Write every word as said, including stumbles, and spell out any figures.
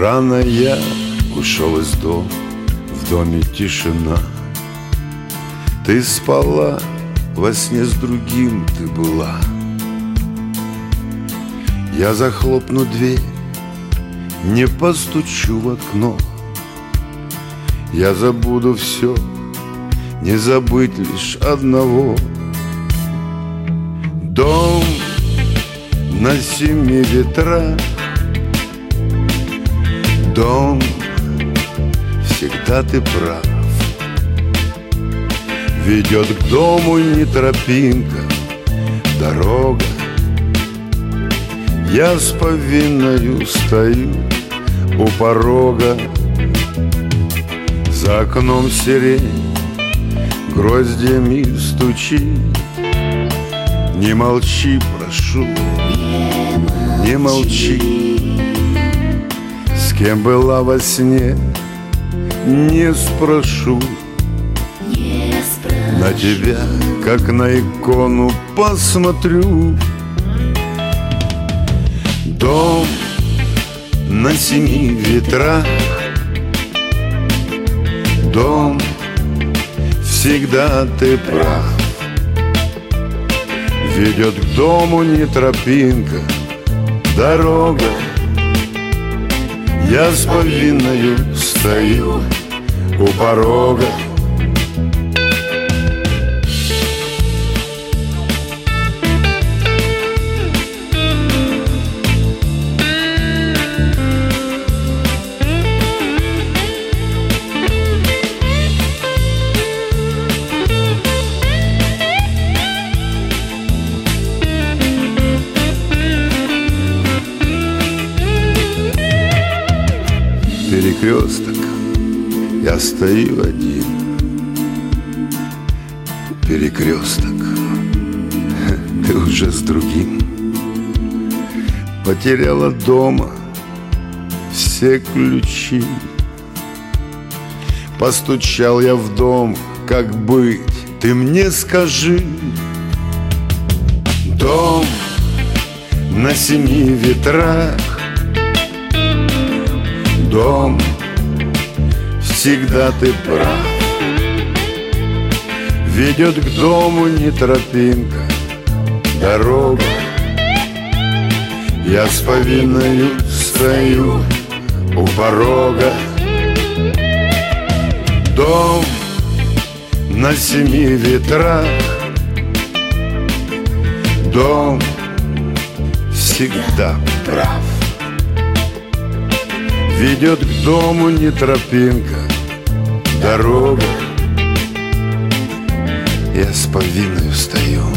Рано я ушел из дома, в доме тишина. Ты спала, во сне с другим ты была. Я захлопну дверь, не постучу в окно. Я забуду все, не забыть лишь одного. Дом на семи ветрах, дом, всегда ты прав. Ведет к дому не тропинка, дорога. Я с повинною стою у порога. За окном сирень гроздьями стучит. Не молчи, прошу, не молчи. С кем была во сне, не спрошу. На тебя, как на икону, посмотрю. Дом на семи ветрах, дом, всегда ты прав. Ведет к дому не тропинка, дорога. Я с повинною стою у порога. Перекресток, я стою один. Перекресток, ты уже с другим. Потеряла дома все ключи. Постучал я в дом, как быть, ты мне скажи. Дом на семи ветрах, дом, всегда ты прав. Ведет к дому не тропинка, дорога. Я с повинною стою у порога. Дом на семи ветрах, дом, всегда прав. Ведет к дому не тропинка, дорога. Я с повинною стою